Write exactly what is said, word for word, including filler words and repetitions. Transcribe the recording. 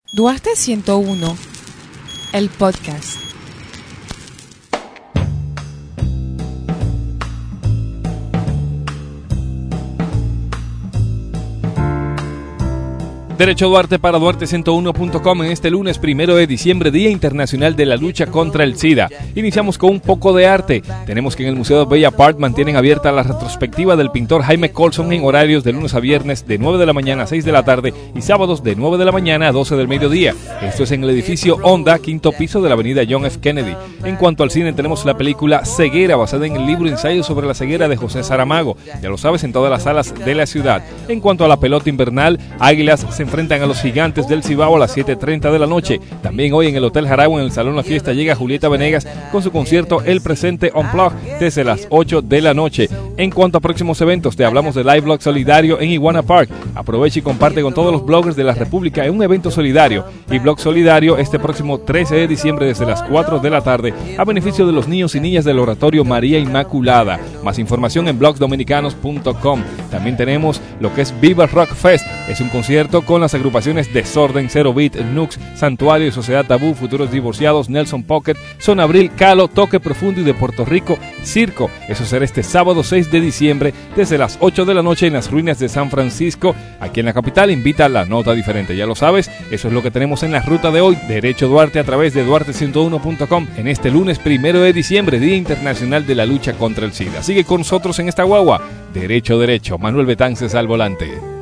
Duarte ciento uno, el podcast. Derecho Duarte para Duarte ciento uno punto com en este lunes primero de diciembre, Día Internacional de la Lucha contra el SIDA. Iniciamos con un poco de arte. Tenemos que en el Museo de Bella Art mantienen abierta la retrospectiva del pintor Jaime Colson en horarios de lunes a viernes de nueve de la mañana a seis de la tarde y sábados de nueve de la mañana a doce del mediodía. Esto es en el edificio Honda, quinto piso de la avenida John F. Kennedy. En cuanto al cine, tenemos la película Ceguera, basada en el libro Ensayo sobre la ceguera de José Saramago. Ya lo sabes, en todas las salas de la ciudad. En cuanto a la pelota invernal, Águilas se enfrentan a los Gigantes del Cibao a las siete treinta de la noche. También hoy en el Hotel Jaragua, en el Salón La Fiesta, llega Julieta Venegas con su concierto El Presente Unplugged desde las ocho de la noche. En cuanto a próximos eventos, te hablamos de Live Blog Solidario en Iguana Park. Aprovecha y comparte con todos los bloggers de la República en un evento solidario. Y Blog Solidario este próximo trece de diciembre desde las cuatro de la tarde a beneficio de los niños y niñas del Oratorio María Inmaculada. Más información en blogs dominicanos punto com. También tenemos lo que es Viva Rock Fest. Es un concierto con las agrupaciones Desorden, Zero Beat, Nux, Santuario y Sociedad Tabú, Futuros Divorciados, Nelson Pocket, Son Abril, Calo, Toque Profundo y de Puerto Rico, Circo. Eso será este sábado seis de diciembre desde las ocho de la noche en las ruinas de San Francisco. Aquí en la capital invita a La Nota Diferente. Ya lo sabes, eso es lo que tenemos en la ruta de hoy. Derecho Duarte a través de Duarte ciento uno punto com en este lunes primero de diciembre, Día Internacional de la Lucha contra el SIDA. Sigue con nosotros en esta guagua. Derecho, derecho. Manuel Betances al volante.